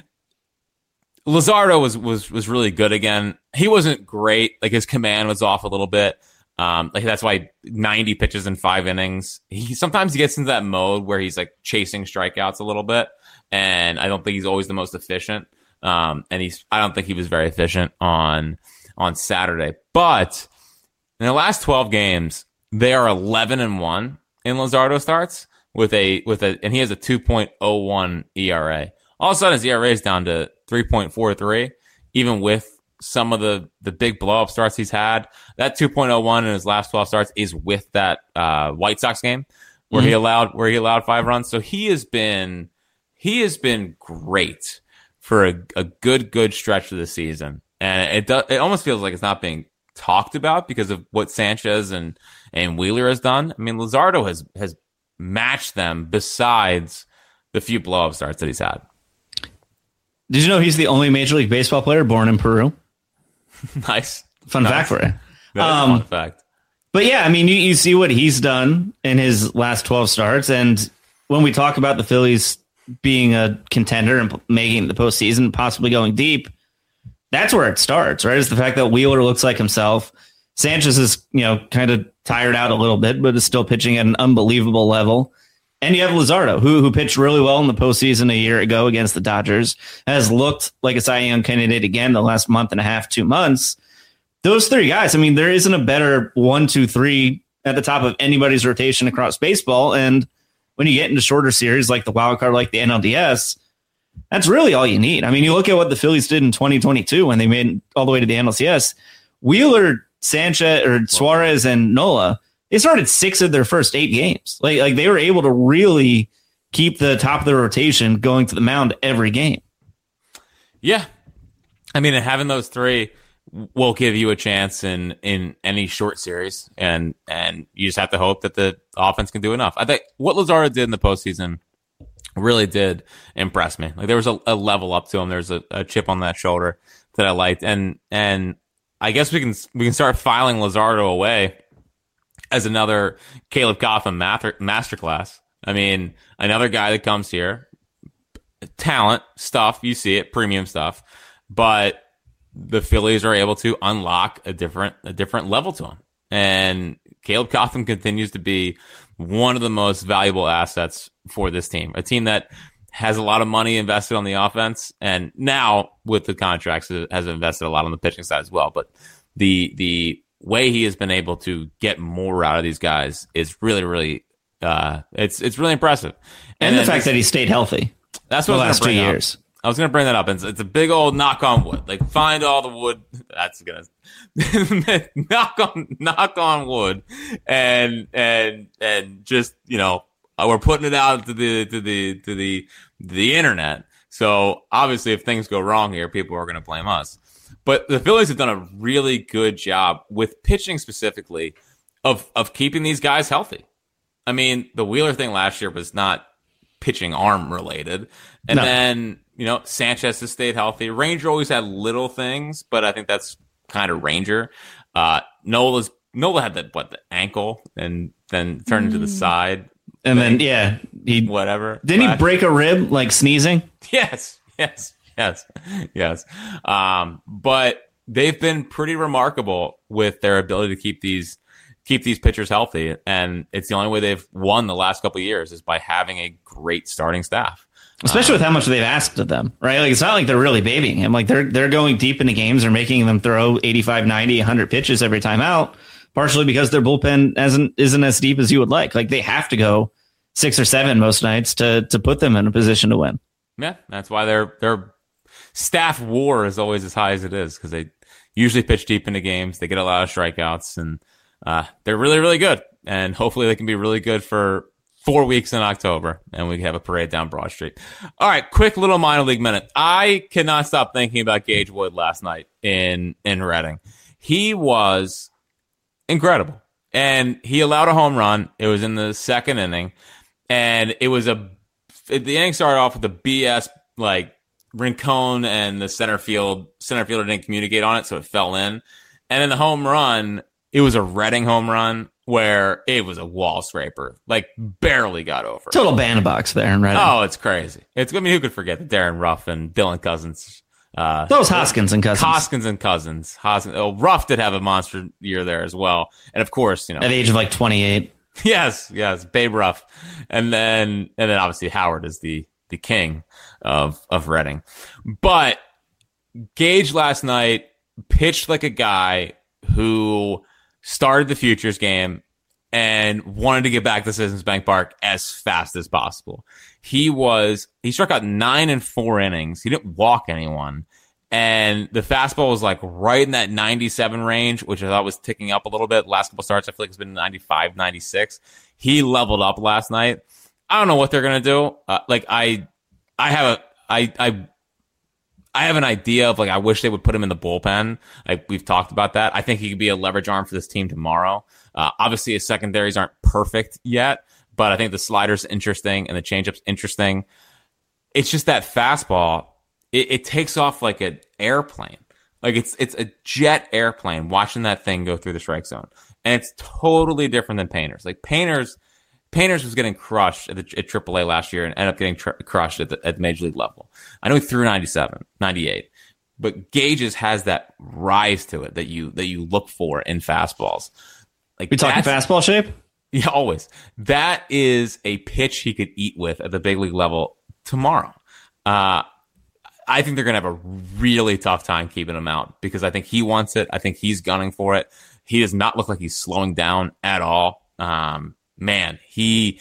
Luzardo was, was, was really good again. He wasn't great. Like, his command was off a little bit. Um, like that's why ninety pitches in five innings. He sometimes he gets into that mode where he's, like, chasing strikeouts a little bit. And I don't think he's always the most efficient. Um, and he's, I don't think he was very efficient on, on Saturday, but in the last twelve games, they are eleven and one in Luzardo starts with a, with a, and he has a two point oh one E R A. All of a sudden his E R A is down to three point four three, even with some of the, the big blow up starts he's had. That two point oh one in his last twelve starts is with that, uh, White Sox game where mm-hmm. he allowed, where he allowed five runs. So he has been, he has been great for a, a good, good stretch of the season. And it does, it almost feels like it's not being talked about because of what Sanchez and, and Wheeler has done. I mean, Luzardo has, has matched them besides the few blow-up starts that he's had. Did you know he's the only Major League Baseball player born in Peru? Nice. Fun nice. fact for you. That is um, a fun fact. But yeah, I mean, you, you see what he's done in his last twelve starts. And when we talk about the Phillies being a contender and making the postseason, possibly going deep, that's where it starts, right? Is the fact that Wheeler looks like himself. Sanchez is, you know, kind of tired out a little bit, but is still pitching at an unbelievable level. And you have Luzardo, who who pitched really well in the postseason a year ago against the Dodgers, has looked like a Cy Young candidate again the last month and a half, two months. Those three guys, I mean, there isn't a better one, two, three at the top of anybody's rotation across baseball. And when you get into shorter series like the wild card, like the N L D S, that's really all you need. I mean, you look at what the Phillies did in twenty twenty-two when they made it all the way to the N L C S. Wheeler, Sanchez, or Suarez, and Nola, they started six of their first eight games. Like, like they were able to really keep the top of the rotation going to the mound every game. Yeah. I mean, and having those three will give you a chance in, in any short series, and and you just have to hope that the offense can do enough. I think what Luzardo did in the postseason really did impress me. Like, there was a, a level up to him. There's a, a chip on that shoulder that I liked, and and I guess we can we can start filing Luzardo away as another Caleb Coughlin master, masterclass. I mean, another guy that comes here, talent, stuff, you see it, premium stuff, but the Phillies are able to unlock a different a different level to him. And Caleb Coughlin continues to be one of the most valuable assets for this team, a team that has a lot of money invested on the offense, and now with the contracts has invested a lot on the pitching side as well. But the the way he has been able to get more out of these guys is really, really uh, it's it's really impressive. And, and the fact that he stayed healthy. That's what the I was last two years. Up. I was going to bring that up. It's, it's a big old knock on wood. Like, find all the wood. That's going to knock on knock on wood, and and and just, you know, we're putting it out to the to the to the the internet. So obviously, if things go wrong here, people are going to blame us. But the Phillies have done a really good job with pitching specifically of of keeping these guys healthy. I mean, the Wheeler thing last year was not pitching arm related, and no. then. You know, Sanchez has stayed healthy. Ranger always had little things, but I think that's kind of Ranger. Uh, Nola's Nola had that what the ankle, and then turned mm. to the side, and then yeah, he whatever. Didn't he break a rib like sneezing? Yes, yes, yes, yes. Um, but they've been pretty remarkable with their ability to keep these keep these pitchers healthy, and it's the only way they've won the last couple of years is by having a great starting staff. Especially with how much they've asked of them, right? Like, it's not like they're really babying him. Like, they're they're going deep into games. They're making them throw eighty-five, ninety, one hundred pitches every time out, partially because their bullpen isn't, isn't as deep as you would like. Like, they have to go six or seven most nights to to put them in a position to win. Yeah, that's why their their staff war is always as high as it is, because they usually pitch deep into games. They get a lot of strikeouts, and uh, they're really, really good. And hopefully they can be really good for Four weeks in October, and we have a parade down Broad Street. All right, quick little minor league minute. I cannot stop thinking about Gage Wood last night in in Reading. He was incredible, and he allowed a home run. It was in the second inning, and it was a the inning started off with a B S like Rincon and the center field center fielder didn't communicate on it, so it fell in. And in the home run, it was a Reading home run, where it was a wall scraper, like barely got over. Total bandbox there in Reading. Oh, it's crazy. It's I mean, who could forget that Darren Ruff and Dylan Cousins? Uh, Those Hoskins and Cousins. Hoskins and Cousins. Hoskins. Oh, Ruff did have a monster year there as well, and of course, you know, at the age of like twenty-eight. Yes, yes, Babe Ruff, and then and then obviously Howard is the the king of of Reading. But Gage last night pitched like a guy who started the Futures game and wanted to get back to Citizens Bank Park as fast as possible. He was he struck out nine in four innings. He didn't walk anyone. And the fastball was like right in that ninety-seven range, which I thought was ticking up a little bit. Last couple starts, I feel like it's been ninety-five, ninety-six. He leveled up last night. I don't know what they're going to do. Uh, like I, I have a, I, I, I have an idea of like, I wish they would put him in the bullpen. Like we've talked about that. I think he could be a leverage arm for this team tomorrow. Uh, obviously his secondaries aren't perfect yet, but I think the slider's interesting and the changeup's interesting. It's just that fastball. It, it takes off like an airplane. Like it's, it's a jet airplane watching that thing go through the strike zone. And it's totally different than Painters. Like Painters, Painters was getting crushed at, the, at triple A last year and ended up getting tr- crushed at the at major league level. I know he threw ninety-seven, ninety-eight, but Gage's has that rise to it that you that you look for in fastballs. Like we talking fastball shape? Yeah, always. That is a pitch he could eat with at the big league level tomorrow. Uh, I think they're going to have a really tough time keeping him out because I think he wants it. I think he's gunning for it. He does not look like he's slowing down at all. Um, Man, he,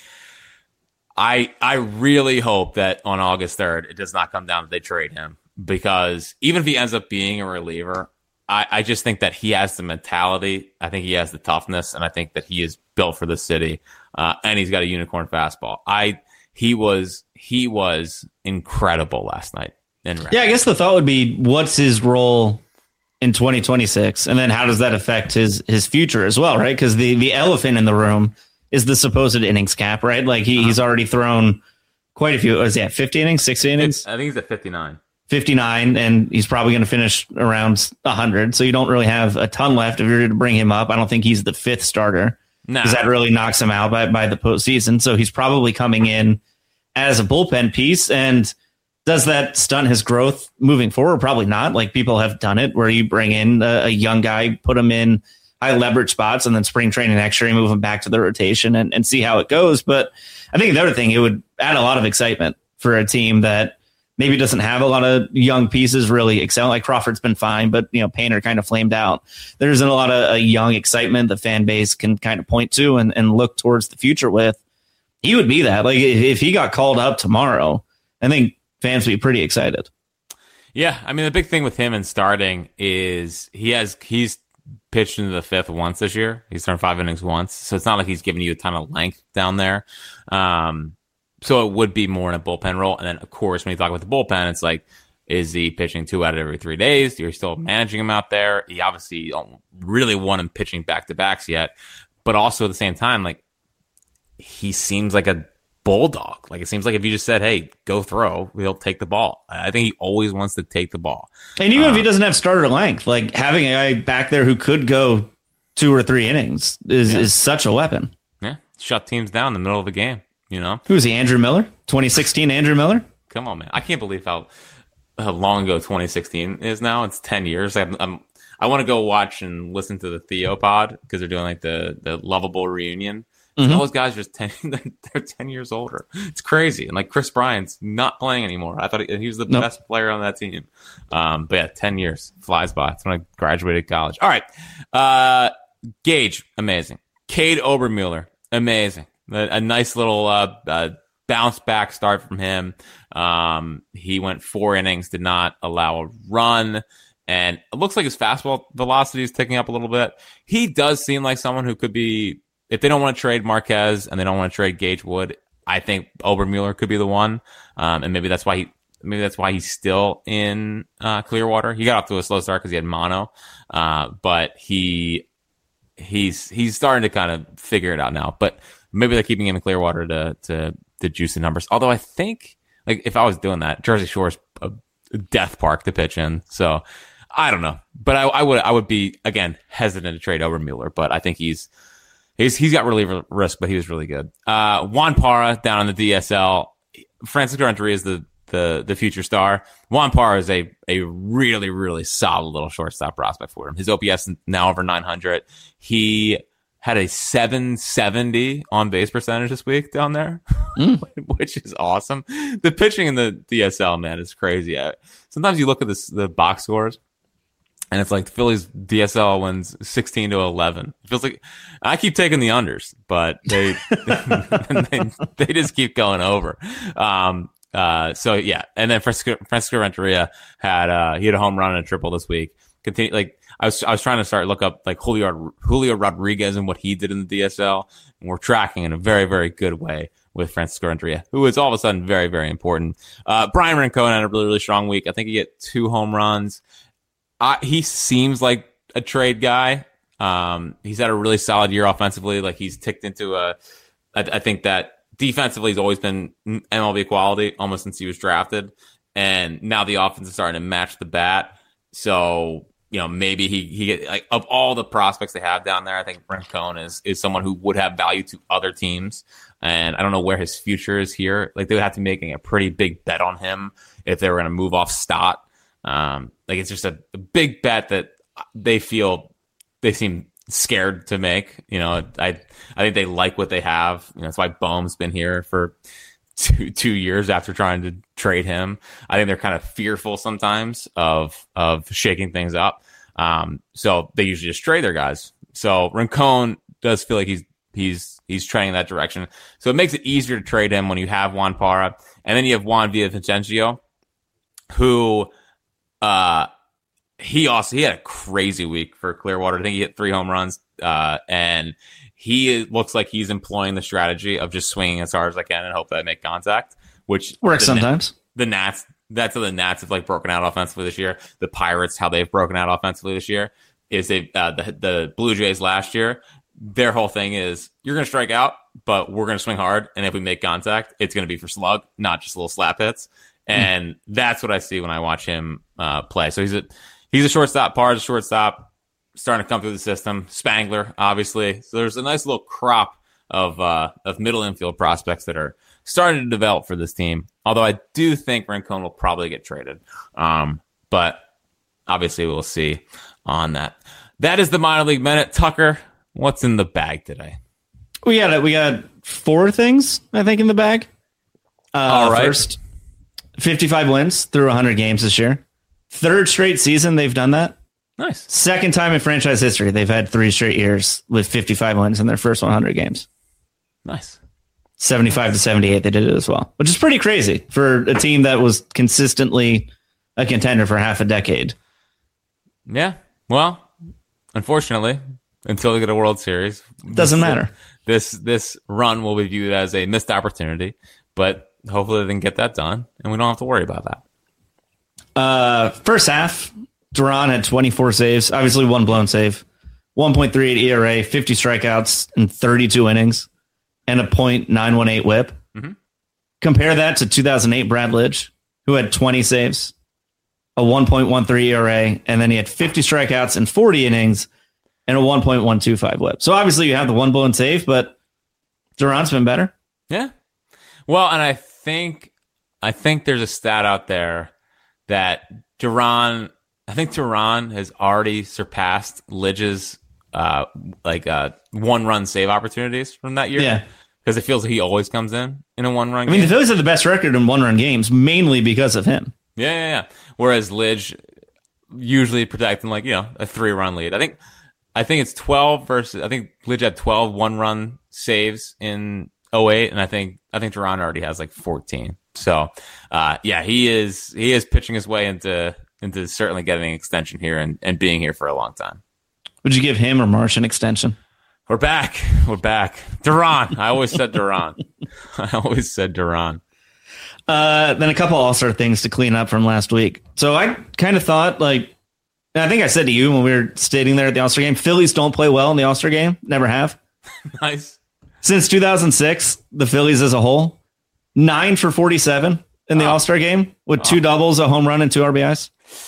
I, I really hope that on August third, it does not come down that they trade him because even if he ends up being a reliever, I, I just think that he has the mentality. I think he has the toughness, and I think that he is built for the city. Uh, and he's got a unicorn fastball. I, he was, he was incredible last night. In yeah, I guess the thought would be, what's his role in twenty twenty-six, and then how does that affect his his future as well, right? Because the the elephant in the room is the supposed innings cap, right? Like he, uh-huh. he's already thrown quite a few. Was he at fifty innings, sixty innings? I think he's at fifty-nine. fifty-nine, and he's probably going to finish around one hundred. So you don't really have a ton left if you're to bring him up. I don't think he's the fifth starter because nah. that really knocks him out by, by the postseason. So he's probably coming in as a bullpen piece. And does that stunt his growth moving forward? Probably not. Like, people have done it where you bring in a, a young guy, put him in high leverage spots, and then spring training next year, you move him back to the rotation and, and see how it goes. But I think the other thing, it would add a lot of excitement for a team that maybe doesn't have a lot of young pieces really excel. Like, Crawford's been fine, but, you know, Painter kind of flamed out. There isn't a lot of uh, young excitement the fan base can kind of point to and, and look towards the future with. He would be that. Like, if, if he got called up tomorrow, I think fans would be pretty excited. Yeah, I mean, the big thing with him in starting is he has he's pitched into the fifth once this year. He's thrown five innings once, so it's not like he's giving you a ton of length down there. Um, so it would be more in a bullpen role. And then, of course, when you talk about the bullpen, it's like, is he pitching two out of every three days? You're still managing him out there. You obviously don't really want him pitching back-to-backs yet. But also at the same time, like, he seems like a bulldog. Like, it seems like if you just said, hey, go throw, he'll take the ball. I think he always wants to take the ball. And even um, if he um, doesn't have starter length, like, having a guy back there who could go two or three innings is, yeah. is such a weapon. Yeah, shut teams down in the middle of the game, you know? Who's he, Andrew Miller? twenty sixteen Andrew Miller? Come on, man. I can't believe how, how long ago twenty sixteen is now. It's ten years. I'm, I'm, I want to go watch and listen to the Theo pod because they're doing, like, the, the Lovable reunion. Mm-hmm. Those guys are just ten, they're ten years older. It's crazy. And like, Chris Bryant's not playing anymore. I thought he, he was the nope. best player on that team. Um, but yeah, ten years flies by. It's when I graduated college. All right. Uh, Gage, amazing. Cade Obermueller, amazing. A, a nice little uh, uh, bounce back start from him. Um, he went four innings, did not allow a run. And it looks like his fastball velocity is ticking up a little bit. He does seem like someone who could be, if they don't want to trade Marquez and they don't want to trade Gage Wood, I think Obermueller could be the one. Um, and maybe that's why he, maybe that's why he's still in uh, Clearwater. He got off to a slow start because he had mono, uh, but he he's he's starting to kind of figure it out now. But maybe they're keeping him in Clearwater to to to juice the numbers. Although I think, like, if I was doing that, Jersey Shore's a death park to pitch in. So I don't know, but I, I would I would be again hesitant to trade Obermueller, but I think he's. He's he's got reliever risk, but he was really good. Uh, Juan Parra down on the D S L. Francisco Renteria is the, the the future star. Juan Parra is a a really really solid little shortstop prospect for him. His O P S is now over nine hundred. He had a seven seventy on base percentage this week down there, mm. which is awesome. The pitching in the D S L, man, is crazy. Sometimes you look at this, the box scores, and it's like the Phillies D S L wins sixteen to eleven. It feels like I keep taking the unders, but they they, they just keep going over. Um, uh, so yeah, and then Francisco, Francisco Renteria had uh, he had a home run and a triple this week. Continue like I was I was trying to start look up like Julio Julio Rodriguez and what he did in the D S L, and we're tracking in a very very good way with Francisco Renteria, who is all of a sudden very very important. Uh, Brian Rincon had a really really strong week. I think he hit two home runs. Uh, he seems like a trade guy. Um, he's had a really solid year offensively. Like, he's ticked into a, I, I think that defensively he's always been M L B quality almost since he was drafted. And now the offense is starting to match the bat. So, you know, maybe he, he get like, of all the prospects they have down there, I think Rincon is, is someone who would have value to other teams. And I don't know where his future is here. Like, they would have to be making a pretty big bet on him if they were going to move off Stott. Um, like, it's just a, a big bet that they feel they seem scared to make. You know, I I think they like what they have. You know, that's why Bohm's been here for two two years after trying to trade him. I think they're kind of fearful sometimes of of shaking things up. Um, so they usually just trade their guys. So Rincon does feel like he's he's he's trending that direction. So it makes it easier to trade him when you have Juan Parra, and then you have Juan Villavicencio, who. Uh, he also, he had a crazy week for Clearwater. I think he hit three home runs. Uh, and he looks like he's employing the strategy of just swinging as hard as I can and hope that I make contact, which works the, sometimes. The Nats, that's how the Nats have like broken out offensively this year. The Pirates, how they've broken out offensively this year is they, uh, the, the Blue Jays last year, their whole thing is you're going to strike out, but we're going to swing hard. And if we make contact, it's going to be for slug, not just little slap hits. And mm. that's what I see when I watch him uh, play. So he's a he's a shortstop, Parr's a shortstop, starting to come through the system. Spangler, obviously. So there's a nice little crop of uh, of middle infield prospects that are starting to develop for this team. Although I do think Rincon will probably get traded. Um, but obviously we'll see on that. That is the minor league minute. Tucker, what's in the bag today? We got we got four things, I think, in the bag. Uh, All right. First, fifty-five wins through one hundred games this year. Third straight season they've done that. Nice. Second time in franchise history they've had three straight years with fifty-five wins in their first one hundred games. Nice. seventy-five to seventy-eight they did it as well, which is pretty crazy for a team that was consistently a contender for half a decade. Yeah. Well, unfortunately, until they get a World Series, doesn't this, matter. This this run will be viewed as a missed opportunity, but hopefully they can get that done, and we don't have to worry about that. Uh, first half, Duran had twenty-four saves, obviously one blown save, one point three eight E R A, fifty strikeouts in thirty-two innings, and a point nine one eight whip. Mm-hmm. Compare that to two thousand eight Brad Lidge, who had twenty saves, a one point one three E R A, and then he had fifty strikeouts in forty innings and a one point one two five whip. So obviously you have the one blown save, but Duran's been better. Yeah. Well, and I think I think there's a stat out there that Duran, I think Duran has already surpassed Lidge's uh, like uh, one run save opportunities from that year. Yeah. Because it feels like he always comes in in a one run game. I mean, the Phillies have the best record in one run games, mainly because of him. Yeah, yeah, yeah. Whereas Lidge usually protecting like, you know, a three run lead. I think I think it's twelve versus I think Lidge had twelve one run saves in oh eight, and I think I think Duran already has like fourteen. So uh, yeah, he is he is pitching his way into into certainly getting an extension here and, and being here for a long time. Would you give him or Marsh an extension? We're back. We're back. Duran. I always said Duran. I always said Duran. Uh, then a couple All-Star things to clean up from last week. So I kind of thought, like, I think I said to you when we were standing there at the All-Star game, Phillies don't play well in the All-Star game. Never have. Nice. Since two thousand six, the Phillies as a whole, nine for forty-seven in the oh. All-Star game with oh. two doubles, a home run, and two R B Is.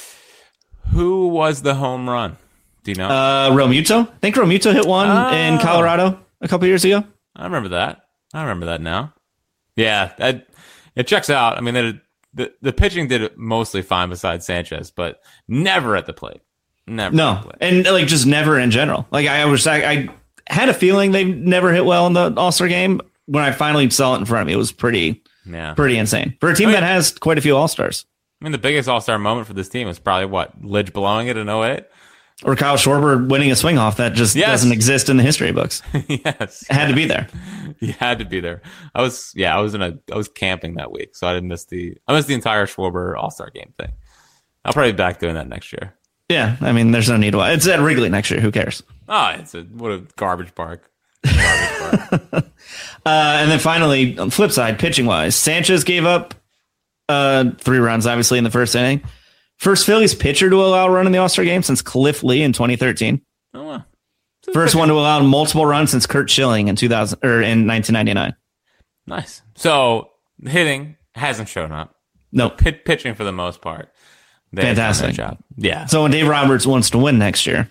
Who was the home run? Do you know? Uh, Realmuto. I think Realmuto hit one oh. in Colorado a couple years ago. I remember that. I remember that now. Yeah, that, it checks out. I mean, the, the the pitching did it mostly fine besides Sanchez, but never at the plate. Never. No, at the plate. And like just never in general. Like I was, I, I had a feeling they never hit well in the All-Star game. When I finally saw it in front of me, it was pretty, yeah. pretty insane for a team I mean, that has quite a few All-Stars. I mean, the biggest All-Star moment for this team was probably what, Lidge blowing it in oh eight. Or Kyle Schwarber winning a swing off that just yes. doesn't exist in the history books. Yes, it had to be there. You had to be there. I was, yeah, I was in a, I was camping that week, so I didn't miss the, I missed the entire Schwarber All Star game thing. I'll probably be back doing that next year. Yeah, I mean, there's no need to. It's at Wrigley next year. Who cares? Oh, it's a what a garbage park. Garbage park. uh, and then finally, on the flip side, pitching wise, Sanchez gave up uh, three runs, obviously in the first inning. First Phillies pitcher to allow a run in the All-Star game since Cliff Lee in twenty thirteen. Oh, wow. First one to allow multiple runs since Curt Schilling in two thousand or in nineteen ninety-nine. Nice. So hitting hasn't shown up. No, nope. Pit- pitching for the most part. Fantastic job. Yeah. So when Dave Roberts wants to win next year,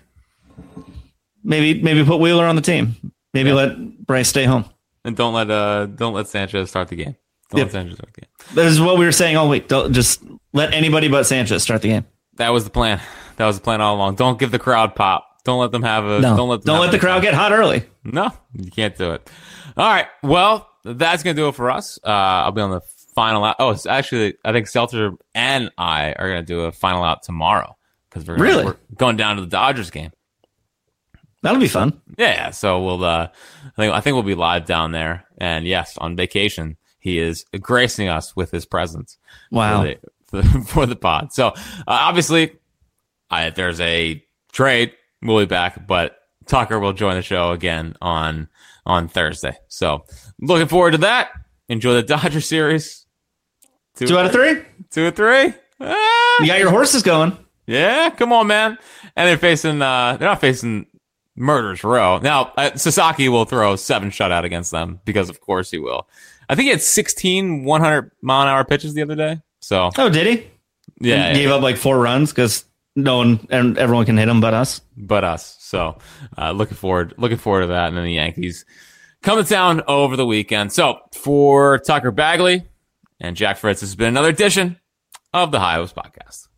maybe maybe put Wheeler on the team. Maybe yeah. let Bryce stay home. And don't let uh don't let Sanchez start the game. Don't yep. let Sanchez start the game. This is what we were saying all week. Don't just let anybody but Sanchez start the game. That was the plan. That was the plan all along. Don't give the crowd pop. Don't let them have a. No. Don't let. Them don't let the crowd get hot early. No, you can't do it. All right. Well, that's gonna do it for us. Uh, I'll be on the final out. Oh, it's actually I think Seltzer and I are gonna do a final out tomorrow because we're, really? we're going down to the Dodgers game. That'll be fun. Yeah. So we'll. Uh, I think I think we'll be live down there. And yes, on vacation, he is gracing us with his presence. Wow. For the, for the, for the pod. So uh, obviously, I, if there's a trade, we'll be back. But Tucker will join the show again on on Thursday. So looking forward to that. Enjoy the Dodger series. Two, Two out of three. Two or three. Ah, you got your horses going. Yeah, come on, man. And they're facing. Uh, they're not facing Murderers Row. Now, uh, Sasaki will throw seven shutout against them because, of course, he will. I think he had sixteen one hundred mile an hour pitches the other day. So, oh, did he? Yeah, and gave yeah. up like four runs because no one and everyone can hit him but us. But us. So, uh, looking forward, looking forward to that. And then the Yankees coming down over the weekend. So, for Tucker Bagley and Jack Fritz, this has been another edition of the High Hopes Podcast.